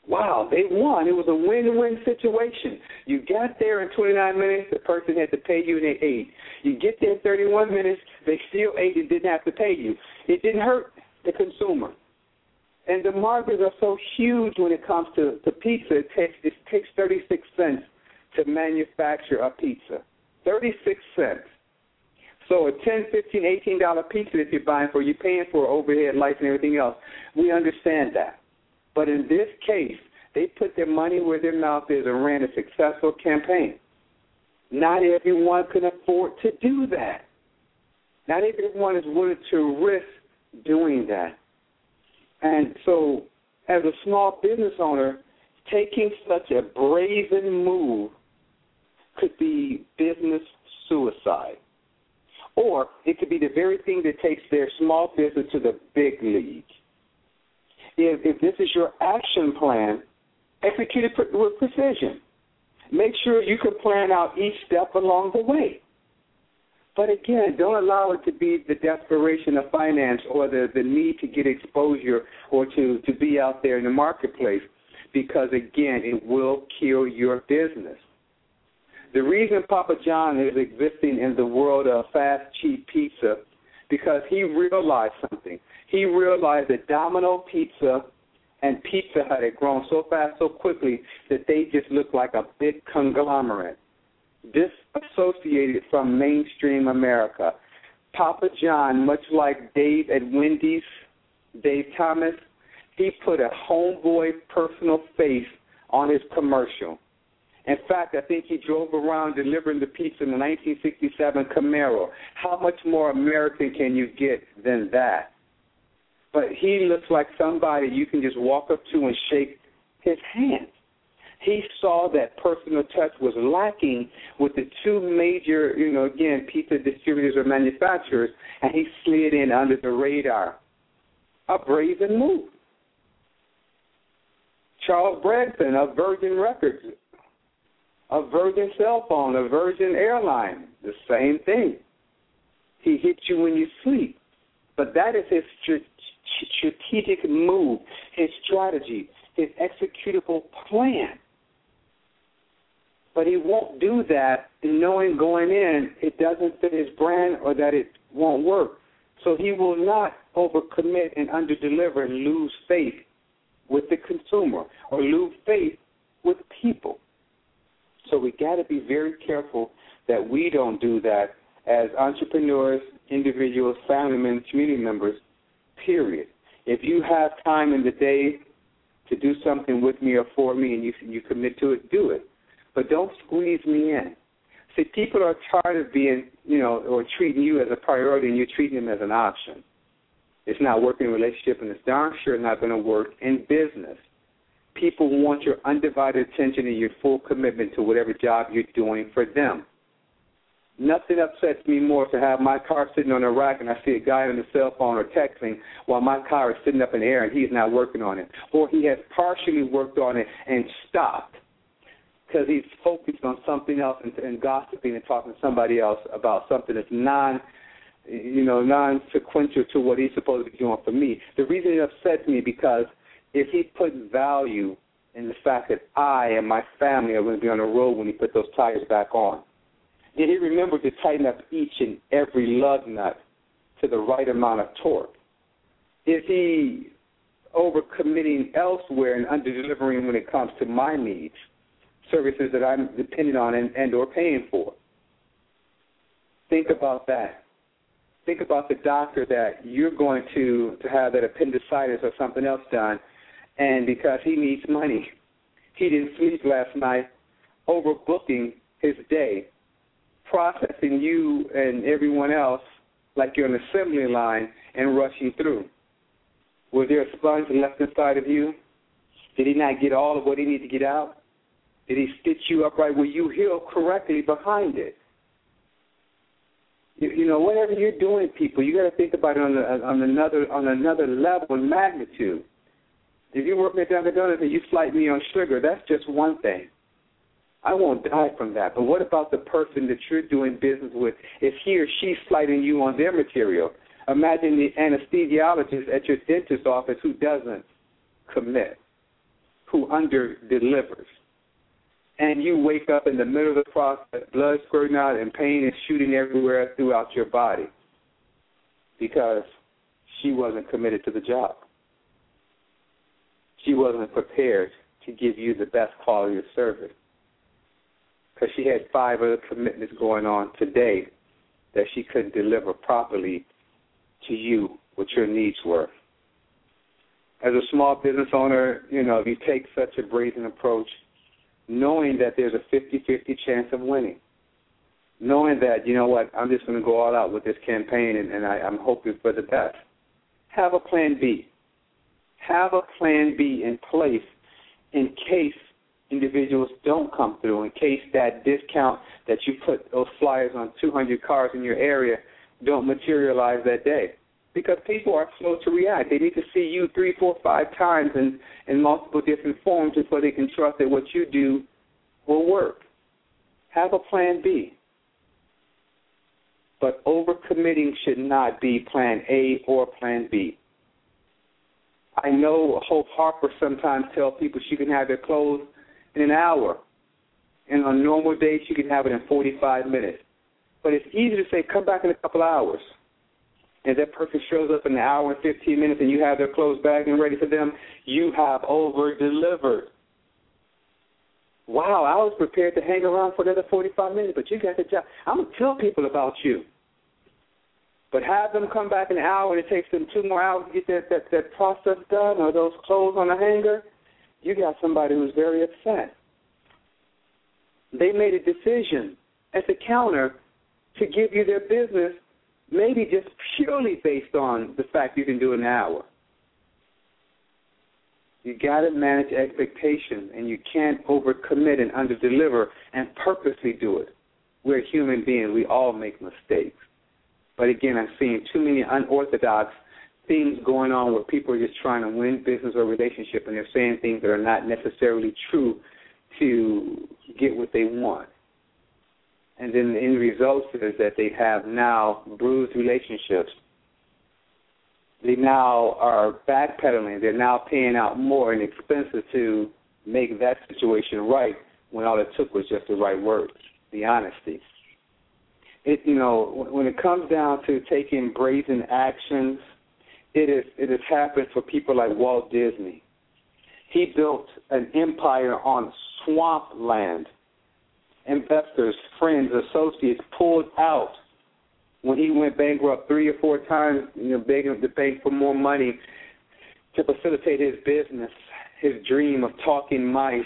Wow, they won. It was a win-win situation. You got there in twenty-nine minutes, the person had to pay you, and they ate. You get there in thirty-one minutes, they still ate and didn't have to pay you. It didn't hurt the consumer. And the margins are so huge when it comes to, to pizza. It takes, it takes thirty-six cents to manufacture a pizza. thirty-six cents. So a ten, fifteen, eighteen dollar pizza that you're buying for, you're paying for overhead, lights, and everything else. We understand that. But in this case, they put their money where their mouth is and ran a successful campaign. Not everyone can afford to do that. Not everyone is willing to risk doing that. And so as a small business owner, taking such a brazen move could be business suicide. Or it could be the very thing that takes their small business to the big leagues. If, if this is your action plan, execute it with precision. Make sure you can plan out each step along the way. But again, don't allow it to be the desperation of finance or the, the need to get exposure or to, to be out there in the marketplace, because, again, it will kill your business. The reason Papa John is existing in the world of fast, cheap pizza, because he realized something. He realized that Domino Pizza and Pizza Hut had grown so fast, so quickly, that they just looked like a big conglomerate, disassociated from mainstream America. Papa John, much like Dave at Wendy's, Dave Thomas, he put a homeboy personal face on his commercial. In fact, I think he drove around delivering the pizza in the nineteen sixty-seven Camaro. How much more American can you get than that? But he looks like somebody you can just walk up to and shake his hand. He saw that personal touch was lacking with the two major, you know, again, pizza distributors or manufacturers, and he slid in under the radar. A brazen move. Charles Branson of Virgin Records, a Virgin cell phone, a Virgin airline, the same thing. He hits you when you sleep. But that is his strategic move, his strategy, his executable plan. But he won't do that knowing going in it doesn't fit his brand or that it won't work. So he will not overcommit and underdeliver and lose faith with the consumer or lose faith with people. So we got to be very careful that we don't do that as entrepreneurs, individuals, family members, community members, period. If you have time in the day to do something with me or for me and you, you commit to it, do it. But don't squeeze me in. See, people are tired of being, you know, or treating you as a priority and you're treating them as an option. It's not working in a relationship, and it's darn sure not going to work in business. People want your undivided attention and your full commitment to whatever job you're doing for them. Nothing upsets me more to have my car sitting on a rack and I see a guy on the cell phone or texting while my car is sitting up in the air and he's not working on it. Or he has partially worked on it and stopped because he's focused on something else and, and gossiping and talking to somebody else about something that's non, you know, non-sequential to what he's supposed to be doing for me. The reason it upsets me because if he put value in the fact that I and my family are going to be on the road when he put those tires back on, did he remember to tighten up each and every lug nut to the right amount of torque? Is he overcommitting elsewhere and under-delivering when it comes to my needs, services that I'm dependent on and, and or paying for? Think about that. Think about the doctor that you're going to, to have that appendicitis or something else done, and because he needs money, he didn't sleep last night, overbooking his day, processing you and everyone else like you're an assembly line and rushing through. Was there a sponge left inside of you? Did he not get all of what he needed to get out? Did he stitch you up right where you heal correctly behind it? You, you know, whatever you're doing, people, you got to think about it on, the, on another on another level and magnitude. If you're working at Dunkin' Donuts and you slight me on sugar, that's just one thing. I won't die from that. But what about the person that you're doing business with? If he or she's slighting you on their material, imagine the anesthesiologist at your dentist's office who doesn't commit. who under-delivers. And you wake up in the middle of the process, blood squirting out and pain is shooting everywhere throughout your body because she wasn't committed to the job. She wasn't prepared to give you the best quality of service because she had five other commitments going on today that she couldn't deliver properly to you what your needs were. As a small business owner, you know, if you take such a brazen approach, knowing that there's a fifty-fifty chance of winning, knowing that, you know what, I'm just going to go all out with this campaign and, and I, I'm hoping for the best. Have a plan B. Have a plan B in place in case individuals don't come through, in case that discount that you put those flyers on two hundred cars in your area don't materialize that day. Because people are slow to react. They need to see you three, four, five times in, in multiple different forms before they can trust that what you do will work. Have a plan B. But overcommitting should not be plan A or plan B. I know Hope Harper sometimes tells people she can have their clothes in an hour. And on normal days, she can have it in forty-five minutes. But it's easy to say, come back in a couple hours. And that person shows up in an hour and fifteen minutes and you have their clothes bagged and ready for them, you have over-delivered. Wow, I was prepared to hang around for another forty-five minutes, but you got the job. I'm going to tell people about you. But have them come back in an hour and it takes them two more hours to get that, that, that process done or those clothes on the hanger, you got somebody who's very upset. They made a decision as a counter to give you their business, maybe just purely based on the fact you can do it in an hour. You got to manage expectations, and you can't overcommit and underdeliver and purposely do it. We're human beings. We all make mistakes. But again, I'm seeing too many unorthodox things going on where people are just trying to win business or relationship, and they're saying things that are not necessarily true to get what they want. And then the end result is that they have now bruised relationships. They now are backpedaling. They're now paying out more in expenses to make that situation right when all it took was just the right words, the honesty. It, you know, when it comes down to taking brazen actions, it is it has happened for people like Walt Disney. He built an empire on swampland. Investors, friends, associates pulled out when he went bankrupt three or four times, you know, begging the bank for more money to facilitate his business, his dream of talking mice,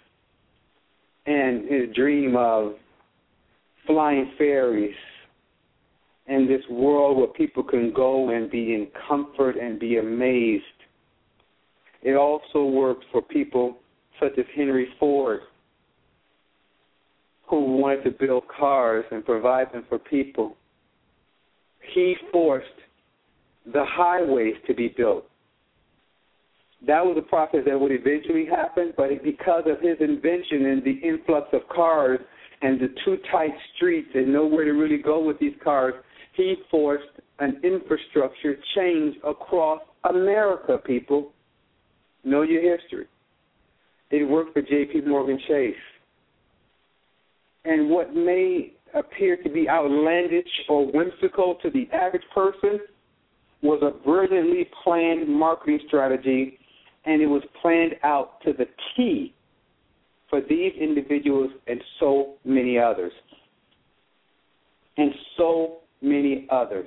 and his dream of flying ferries, and this world where people can go and be in comfort and be amazed. It also worked for people such as Henry Ford, who wanted to build cars and provide them for people. He forced the highways to be built. That was a process that would eventually happen, but because of his invention and the influx of cars and the too tight streets and nowhere to really go with these cars, he forced an infrastructure change across America, people. Know your history. It worked for J P Morgan Chase. And what may appear to be outlandish or whimsical to the average person was a brilliantly planned marketing strategy, and it was planned out to the T for these individuals and so many others. And so many others.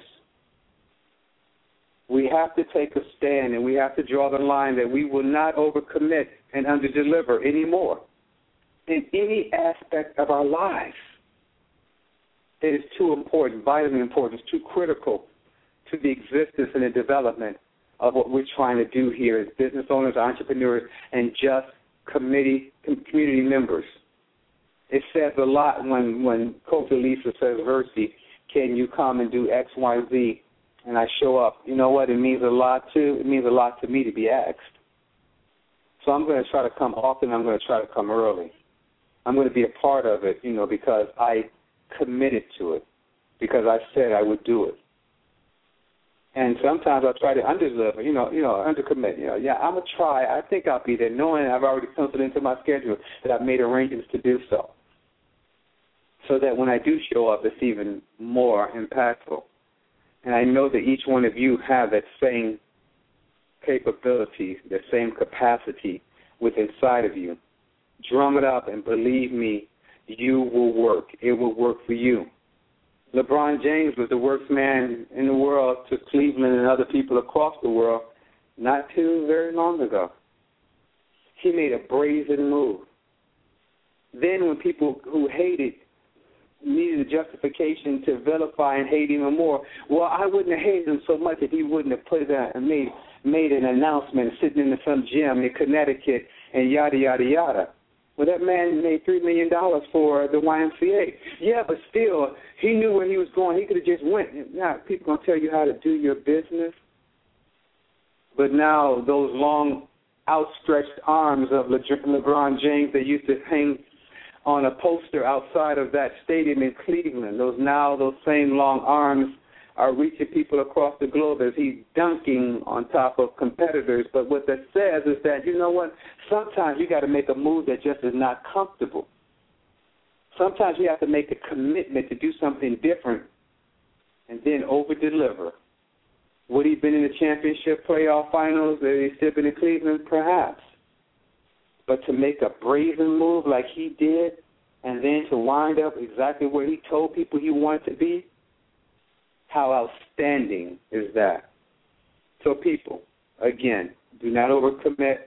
We have to take a stand, and we have to draw the line that we will not overcommit and underdeliver anymore in any aspect of our lives. It is too important, vitally important, it's too critical to the existence and the development of what we're trying to do here as business owners, entrepreneurs, and just committee community members. It says a lot when, when Coach Elisa says, Versi, can you come and do X, Y, Z, and I show up. You know what? It means a lot, too. It means a lot to me to be asked. So I'm going to try to come often. I'm going to try to come early. I'm going to be a part of it, you know, because I committed to it, because I said I would do it. And sometimes I try to under-deliver, you know, you know, under-commit. You know, yeah, I'm going to try. I think I'll be there, knowing I've already penciled into my schedule that I've made arrangements to do so, so that when I do show up, it's even more impactful. And I know that each one of you have that same capability, that same capacity within inside of you. Drum it up, and believe me, you will work. It will work for you. LeBron James was the worst man in the world to Cleveland and other people across the world not too very long ago. He made a brazen move. Then when people who hated needed a justification to vilify and hate even more, well, I wouldn't have hated him so much if he wouldn't have put that and made, made an announcement sitting in some gym in Connecticut and yada, yada, yada. Well, that man made three million dollars for the Y M C A. Yeah, but still, he knew where he was going. He could have just went. Now, people going to tell you how to do your business. But now those long, outstretched arms of Le- LeBron James that used to hang on a poster outside of that stadium in Cleveland, those now those same long arms are reaching people across the globe as he's dunking on top of competitors. But what that says is that, you know what, sometimes you got to make a move that just is not comfortable. Sometimes you have to make a commitment to do something different and then over-deliver. Would he have been in the championship playoff finals if he'd still been in Cleveland? Perhaps. But to make a brazen move like he did and then to wind up exactly where he told people he wanted to be, how outstanding is that? So people, again, do not overcommit.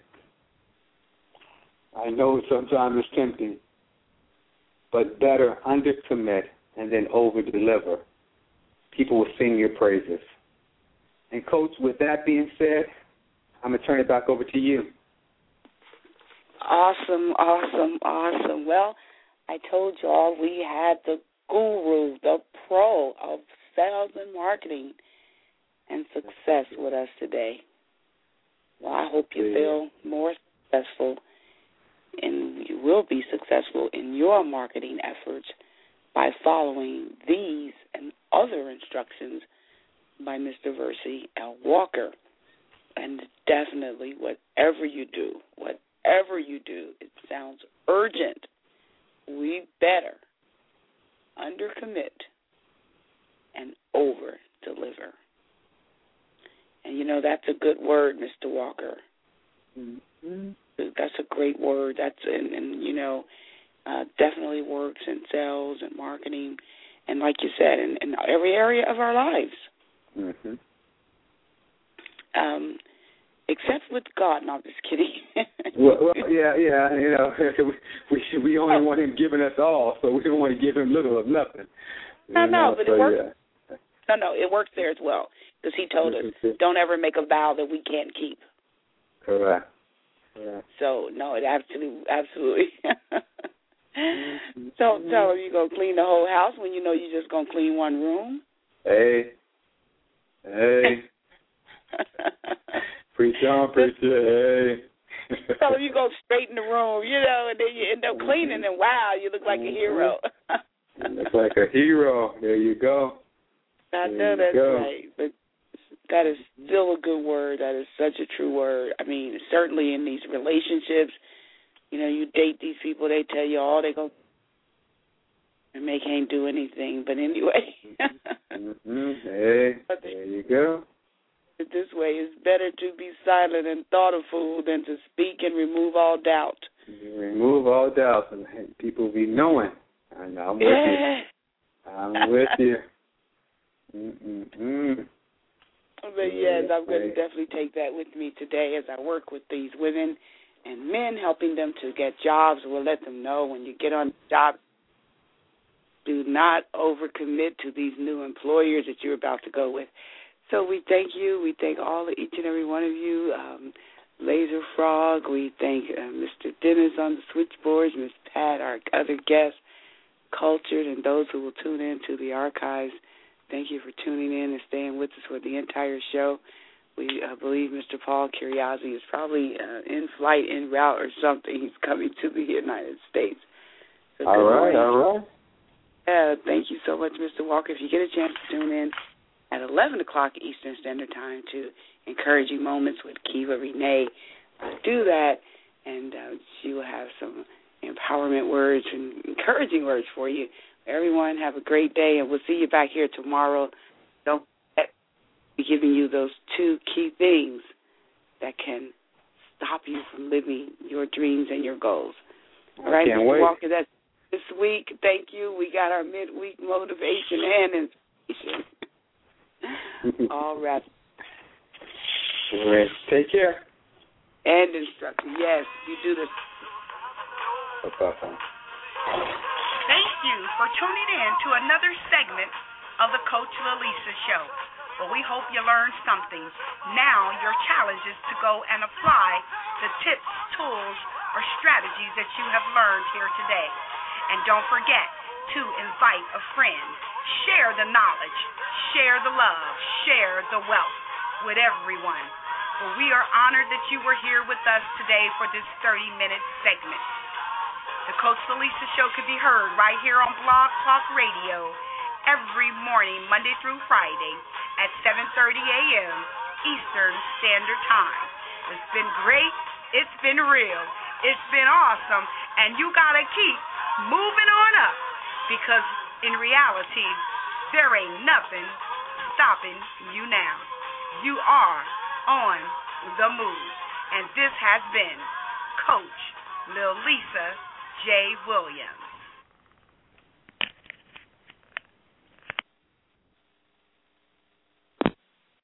I know sometimes it's tempting, but better undercommit and then overdeliver. People will sing your praises. And, Coach, with that being said, I'm going to turn it back over to you. Awesome, awesome, awesome. Well, I told y'all we had the guru, the pro of sales and marketing and success with us today. Well, I hope you feel more successful, and you will be successful in your marketing efforts by following these and other instructions by Mister Versi L. Walker. And definitely, whatever you do, whatever you do, it sounds urgent. We better undercommit and over-deliver. And, you know, that's a good word, Mister Walker. Mm-hmm. That's a great word. That's and, and you know, uh, definitely works in sales and marketing, and like you said, in, in every area of our lives. Mm-hmm. Um, except with God. No, I'm just kidding. well, well, yeah, yeah. You know, we we only want Him giving us all, so we don't want to give Him little of nothing. No, you no, know, but so, it works. Yeah. No, no, it works there as well, because He told us, don't ever make a vow that we can't keep. Correct. Yeah. So, no, it absolutely, absolutely. So, tell him you're going to clean the whole house when you know you're just going to clean one room. Hey. Hey. Preach on, preacher. Hey. Tell him you go straight in the room, you know, and then you end up cleaning, and wow, you look like a hero. You look like a hero. There you go. I there know that's go. right, but that is still a good word. That is such a true word. I mean, certainly in these relationships, you know, you date these people, they tell you all they go, and they can't do anything. But anyway. mm-hmm. Hey, but there you go. This way, it's better to be silent and thoughtful than to speak and remove all doubt. You remove all doubt, and people be knowing. And I'm with you. I'm with you. Mm-mm-mm. But yes, I'm going to definitely take that with me today as I work with these women and men, helping them to get jobs. We'll let them know when you get on the job, do not overcommit to these new employers that you're about to go with. So we thank you. We thank all, each and every one of you. Um, Laser Frog, we thank uh, Mister Dennis on the switchboards, Miss Pat, our other guests, Cultured, and those who will tune in to the archives. Thank you for tuning in and staying with us for the entire show. We uh, believe Mister Paul Curiosity is probably uh, in flight, en route, or something. He's coming to the United States. So all right, morning. all right. Yeah, thank you so much, Mister Walker. If you get a chance to tune in, at eleven o'clock Eastern Standard Time to Encouraging Moments with Kiva Renee. Uh, do that, and uh, she will have some empowerment words and encouraging words for you. Everyone, have a great day, and we'll see you back here tomorrow. Don't forget, we're giving you those two key things that can stop you from living your dreams and your goals. All right, Mister Walker, that's this week. Thank you. We got our midweek motivation and inspiration. All right. Take care. And instruction. Yes, you do this. Thank you for tuning in to another segment of the Coach Lalisa Show. Well, we hope you learned something. Now your challenge is to go and apply the tips, tools, or strategies that you have learned here today. And don't forget to invite a friend. Share the knowledge, share the love, share the wealth with everyone. Well, we are honored that you were here with us today for this thirty-minute segment. The Coach Lalisa Show can be heard right here on Blog Talk Radio every morning, Monday through Friday at seven thirty a.m. Eastern Standard Time. It's been great. It's been real. It's been awesome. And you got to keep moving on up because in reality, there ain't nothing stopping you now. You are on the move. And this has been Coach Lalisa J. Williams.